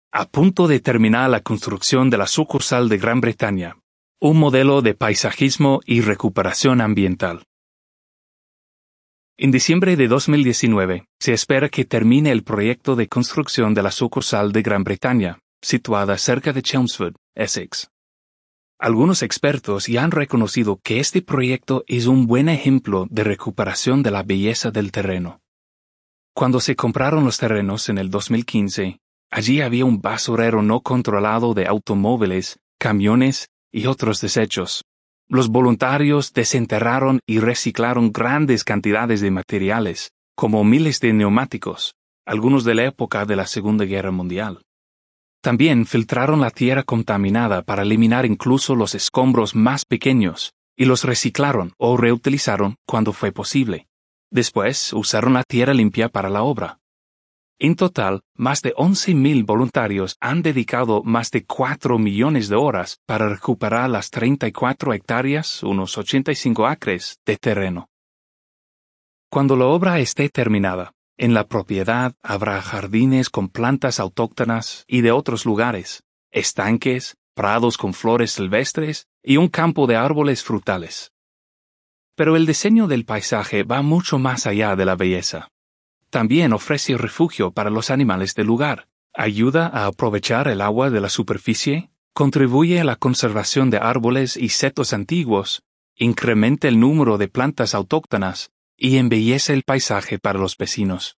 a punto de terminar la construcción de la sucursal de Gran Bretaña, un modelo de paisajismo y recuperación ambiental. En diciembre de 2019, se espera que termine el proyecto de construcción de la sucursal de Gran Bretaña, situada cerca de Chelmsford, Essex. Algunos expertos ya han reconocido que este proyecto es un buen ejemplo de recuperación de la belleza del terreno. Cuando se compraron los terrenos en el 2015, allí había un basurero no controlado de automóviles, camiones y otros desechos. Los voluntarios desenterraron y reciclaron grandes cantidades de materiales, como miles de neumáticos, algunos de la época de la Segunda Guerra Mundial. También filtraron la tierra contaminada para eliminar incluso los escombros más pequeños, y los reciclaron o reutilizaron cuando fue posible. Después usaron la tierra limpia para la obra. En total, más de 11.000 voluntarios han dedicado más de 4 millones de horas para recuperar las 34 hectáreas, unos 85 acres, de terreno. Cuando la obra esté terminada, en la propiedad habrá jardines con plantas autóctonas y de otros lugares, estanques, prados con flores silvestres y un campo de árboles frutales. Pero el diseño del paisaje va mucho más allá de la belleza. También ofrece refugio para los animales del lugar, ayuda a aprovechar el agua de la superficie, contribuye a la conservación de árboles y setos antiguos, incrementa el número de plantas autóctonas y embellece el paisaje para los vecinos.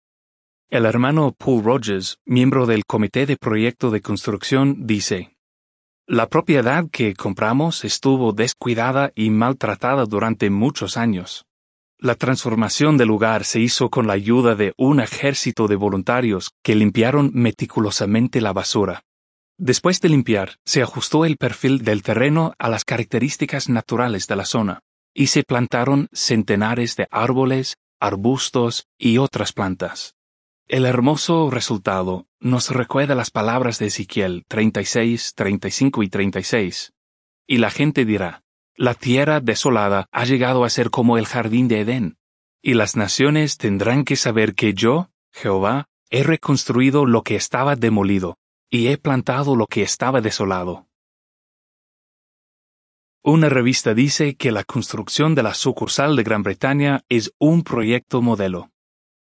El hermano Paul Rogers, miembro del Comité de Proyecto de Construcción, dice: "La propiedad que compramos estuvo descuidada y maltratada durante muchos años. La transformación del lugar se hizo con la ayuda de un ejército de voluntarios que limpiaron meticulosamente la basura. Después de limpiar, se ajustó el perfil del terreno a las características naturales de la zona, y se plantaron centenares de árboles, arbustos y otras plantas. El hermoso resultado nos recuerda las palabras de Ezequiel 36, 35 y 36. Y la gente dirá: la tierra desolada ha llegado a ser como el jardín de Edén, y las naciones tendrán que saber que yo, Jehová, he reconstruido lo que estaba demolido, y he plantado lo que estaba desolado". Una revista dice que la construcción de la sucursal de Gran Bretaña es un proyecto modelo.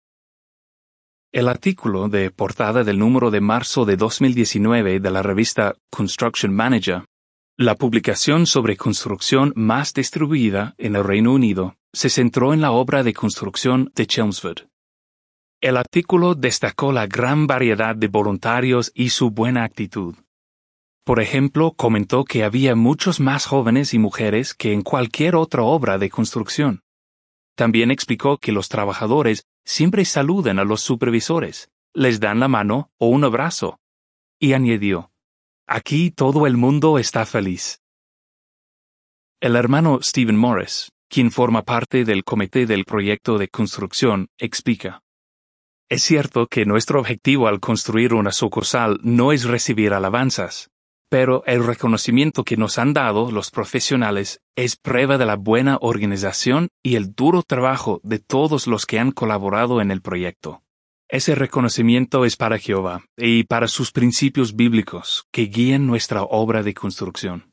El artículo de portada del número de marzo de 2019 de la revista Construction Manager, la publicación sobre construcción más distribuida en el Reino Unido, se centró en la obra de construcción de Chelmsford. El artículo destacó la gran variedad de voluntarios y su buena actitud. Por ejemplo, comentó que había muchos más jóvenes y mujeres que en cualquier otra obra de construcción. También explicó que los trabajadores siempre saludan a los supervisores, les dan la mano o un abrazo. Y añadió: "Aquí todo el mundo está feliz". El hermano Stephen Morris, quien forma parte del comité del proyecto de construcción, explica: "Es cierto que nuestro objetivo al construir una sucursal no es recibir alabanzas, pero el reconocimiento que nos han dado los profesionales es prueba de la buena organización y el duro trabajo de todos los que han colaborado en el proyecto. Ese reconocimiento es para Jehová y para sus principios bíblicos que guían nuestra obra de construcción".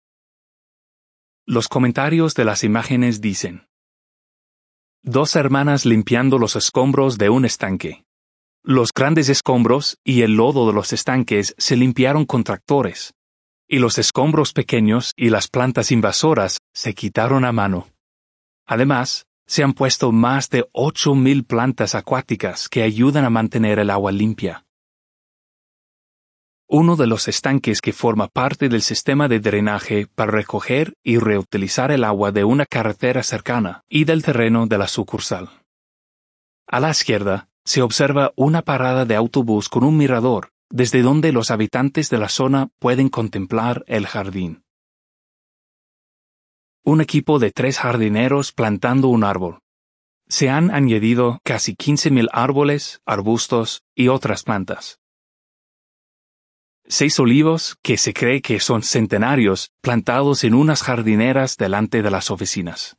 Los comentarios de las imágenes dicen: "Dos hermanas limpiando los escombros de un estanque. Los grandes escombros y el lodo de los estanques se limpiaron con tractores, y los escombros pequeños y las plantas invasoras se quitaron a mano. Además, se han puesto más de 8.000 plantas acuáticas que ayudan a mantener el agua limpia. Uno de los estanques que forma parte del sistema de drenaje para recoger y reutilizar el agua de una carretera cercana y del terreno de la sucursal. A la izquierda, se observa una parada de autobús con un mirador, desde donde los habitantes de la zona pueden contemplar el jardín. Un equipo de 3 jardineros plantando un árbol. Se han añadido casi 15.000 árboles, arbustos y otras plantas. 6 olivos, que se cree que son centenarios, plantados en unas jardineras delante de las oficinas.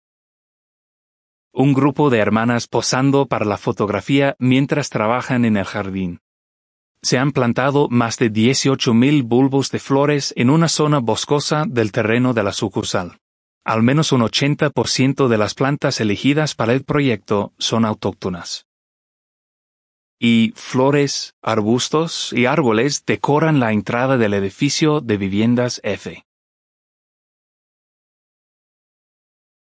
Un grupo de hermanas posando para la fotografía mientras trabajan en el jardín. Se han plantado más de 18,000 bulbos de flores en una zona boscosa del terreno de la sucursal. Al menos un 80% de las plantas elegidas para el proyecto son autóctonas. Y flores, arbustos y árboles decoran la entrada del edificio de viviendas F.